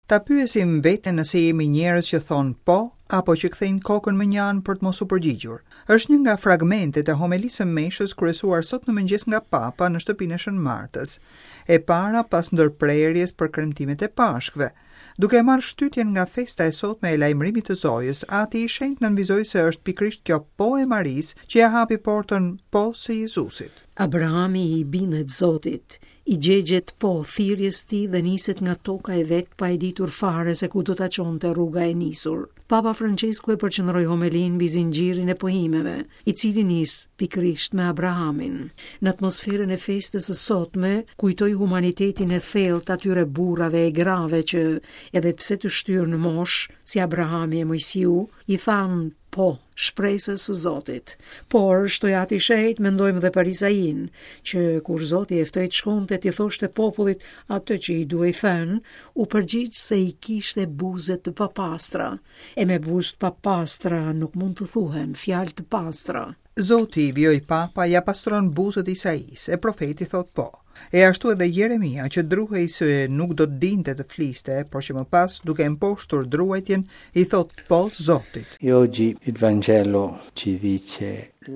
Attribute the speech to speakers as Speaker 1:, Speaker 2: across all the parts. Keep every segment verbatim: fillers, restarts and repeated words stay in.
Speaker 1: Ta pyesim veten nëse jemi njerëz që thonë po, apo që kthejnë kokën më njanë për të mos u përgjigjur. Është një nga fragmentet e homelisë së meshës kryesuar sot në mëngjes nga Papa në shtëpinë e Shën Martës, e para pas ndërprerjes për kremtimet e Pashkve. Duke marrë shtytjen nga festa e sotme e lajmërimit të Zojës, Ati i Shenjtë nënvizoi se është pikërisht kjo po e Marisë që ja hapi portën po së Jezusit.
Speaker 2: Abrahami i bindet Zotit, i gjegjet po thirrjes tij dhe niset nga toka e vet pa e ditur fare se ku do ta çonte rruga e nisur. Papa Francesku e përqendroi homelin mbi zinxhirin e pohimeve, i cili nis pikërisht me Abrahamin. Në atmosferën e festës së sotme, kujtoi humanitetin e thellë të atyre burrave e grave që, edhe pse të shtyrë në moshë, si Abrahami e Mojsiu, i thanë po shpresës së Zotit. Por, shtoi Ati i Shenjtë, mendojmë dhe për Isain, që kur Zoti e ftoi të shkonte t'i thoshte popullit atë që i duhej thënë, u përgjigj se i kishte buzët të papastra, e me buzë të papastra nuk mund të thuhen fjalë të pastra.
Speaker 1: Zoti i vjoj Papa ja pastron buzët Isais, e profeti thot po. E ashtu edhe Jeremia, që druhej se nuk do të dinte të fliste, por që më pas, duke imposhtur druajtjen, i thot po Zotit.
Speaker 3: E oggi il Vangelo ci dice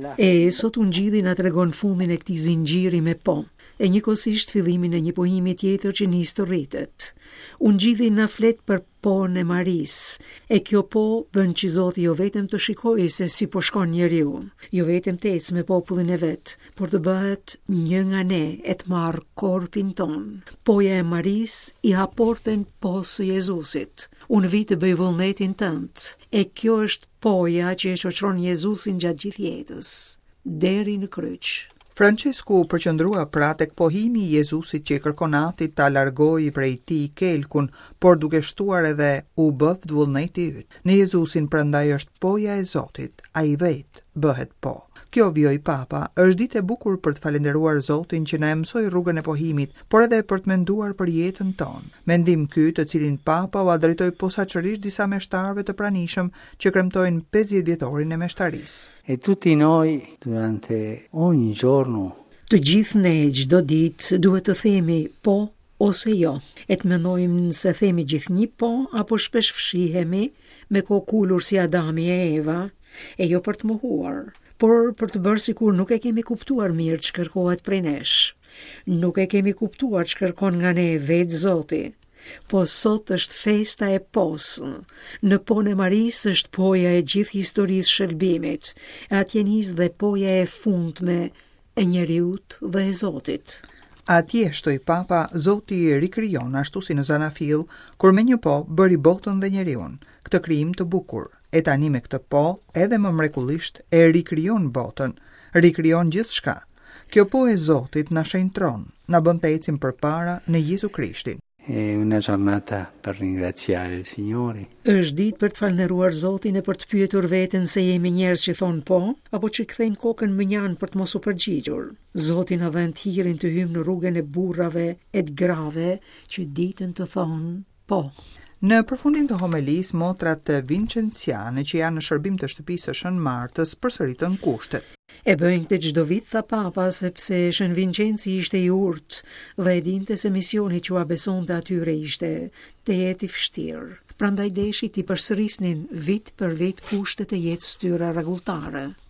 Speaker 2: E sot Ungjilli na tregon fundin e këtij zinxhiri me po, e njëkohësisht fillimin e një pohimi tjetër që nis të rritet. Ungjilli na flet për po'n e Marisë, e kjo po bën që Zoti jo vetëm të shikojë se si po shkon njeriu, jo vetëm të ecë me popullin e vet, por të bëhet një nga ne e të marrë korpin ton. Poja e Marisë i ha portën po së Jezusit. Unë vi të bëj vullnetin tënd, e kjo është poja që e shoqëron Jezusin gjatë gjithë jetës, deri në kryq.
Speaker 1: Francesku përqendrua pra tek pohimi i Jezusit që i kërkon Atit ta largojë prej tij kelkun, por duke shtuar edhe u bëft vullneti yt. Në Jezusin prandaj është poja e Zotit, ai vetë bëhet po. Kjo vjoj Papa është ditë e bukur për të falenderuar Zotin që na e mësoi rrugën e pohimit, por edhe për të menduar për jetën tonë. Mendim ky, të cilin Papa u drejtoi posaçërisht disa meshtarëve të pranishëm që kremtojnë pesëdhjetë vjetorin e meshtarisë.
Speaker 3: e tutti noi durante ogni giorno
Speaker 2: Të gjithë ne çdo ditë duhet të themi po ose jo. E të mendojmë se themi gjithnjë po apo shpesh fshihemi me kokë ulur si Adami e Eva, e jo për të mohuar, por për të bërë sikur nuk e kemi kuptuar mirë që kërkohet prej nesh. Nuk e kemi kuptuar që kërkon nga ne vetë Zoti. Po sot është festa e posë. Në po'n e Marisë është poja e gjithë historisë shëlbimit, e atje nis dhe poja e fundme e njeriut dhe e Zotit.
Speaker 1: Atje, shtoi Papa, Zoti i rikrijon ashtu si në Zanafil, kur me një po bëri botën dhe njeriun, këtë krijim të bukur. E tani me këtë po, edhe më mrekullisht, e rikrijon botën, rikrijon gjithçka. Kjo po e Zotit na shenjtron, na bën të ecim përpara në Jezu Krishtin.
Speaker 3: è una giornata per ringraziare il Signore.
Speaker 2: Është ditë për të falënderuar Zotin e për të pyetur veten se jemi njerëz që thon po, apo që kthejnë kokën më njanë për të mos u përgjigjur. Zoti na dhënë të hirin të hymë në rrugën e burrave e të grave që ditën të thonë po.
Speaker 1: Në përfundim të homelisë, motrat vincenciane që janë në shërbim të shtëpisë së Shën Martës përsëritën kushtet.
Speaker 2: E bëjnë këtë çdo vit, tha Papa, sepse Shën Vincenci ishte i urtë dhe e dinte se misioni që ua besonte atyre ishte të jetë i vështirë. Prandaj deshi t'i përsërisnin vit për vit kushtet e jetës tyre rregulltare.